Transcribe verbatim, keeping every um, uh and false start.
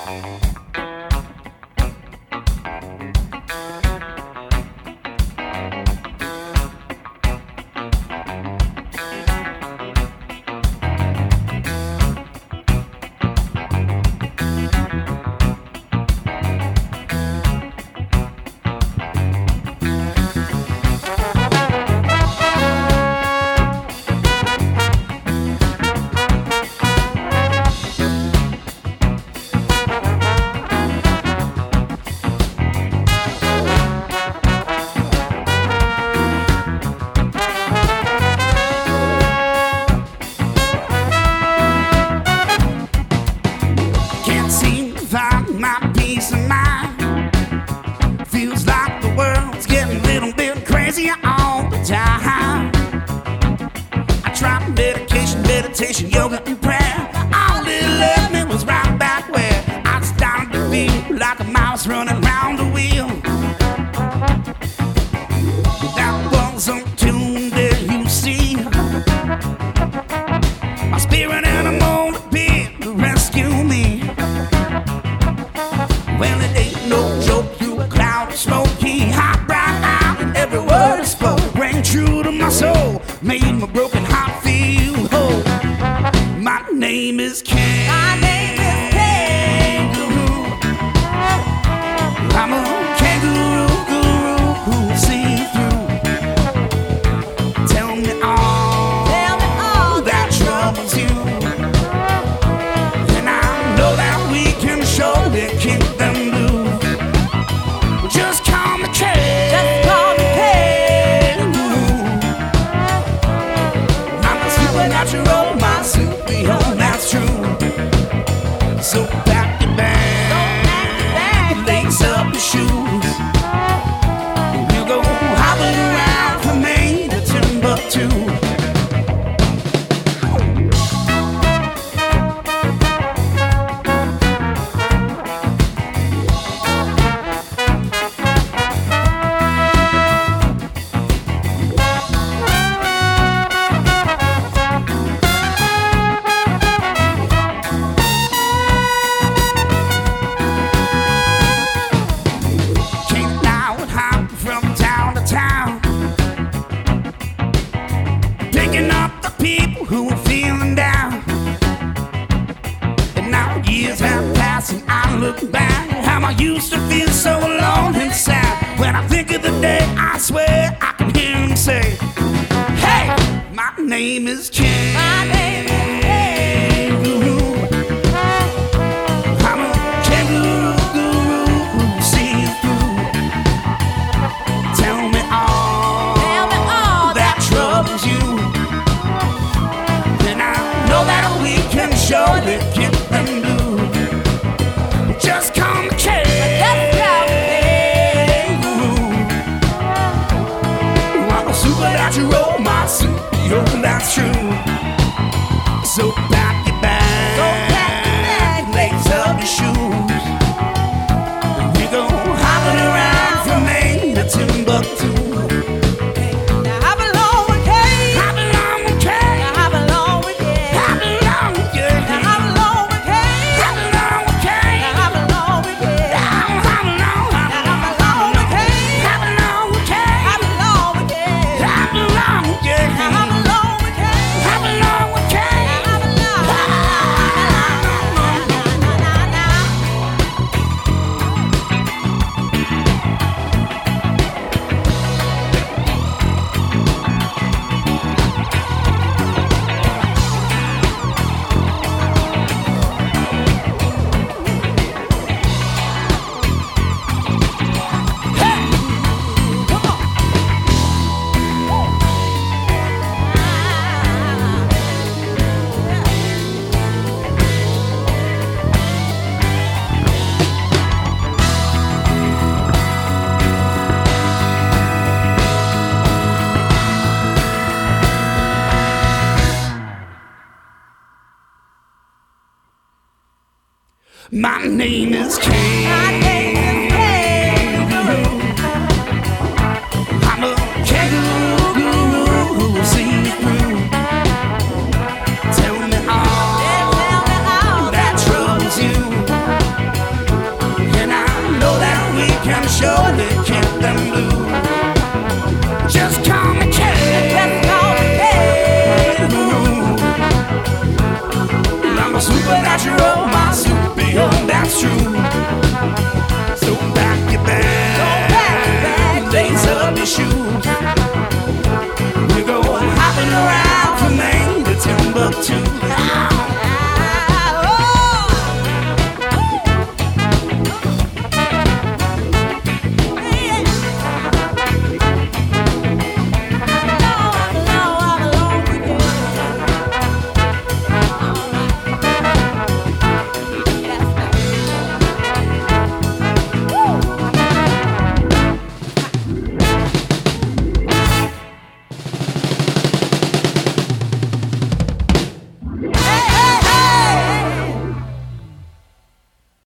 Meditation, yoga, and prayer. All it left me was right back where I started to feel like a mouse running round the wheel. That was untuned, there you see. My spirit animal appeared to rescue me. Well, it ain't no joke through a cloud of smoky, hot bright out, and every word I spoke rang true to my soul, made my broken heart feel whole. My name is King. My name is Kangaroo. I'm a kangaroo guru who'll see you through. Tell me all, Tell me all that troubles you, and I know that we can surely keep them blue. Just call me King. Just call me Kangaroo. I'm a supernatural, my super. Oh, that's true. So pack your bag, lace up your shoes. We'll go hopping around from Maine to Timbuktu. Picking up the people who are feeling down. And now years have passed and I look back how I used to feel so alone and sad. When I think of the day, I swear I can hear him say, hey, my name is King. My name is Kangaroo. I'm a kangaroo guru who'll see you through. Tell me all, Tell me all that troubles you, and I know that we can surely get them blue. Just call me Kangaroo. I'm a supernatural, my super, that's true. So pack your bag, So pack your bag, lace up your shoes. We go hopping around from Maine to Timbuktu. Now I belong with Kane. I belong with Kane. Now I belong with Kane. I belong with Kane. Now I belong with Kane. I belong with Kane. Now I belong with Kane. I belong, I belong, I belong with Kane. I belong with Kane. I belong with Kane. I belong with Kane. Now I belong with Kane. I belong with Kane. Now I belong. My name is King. My name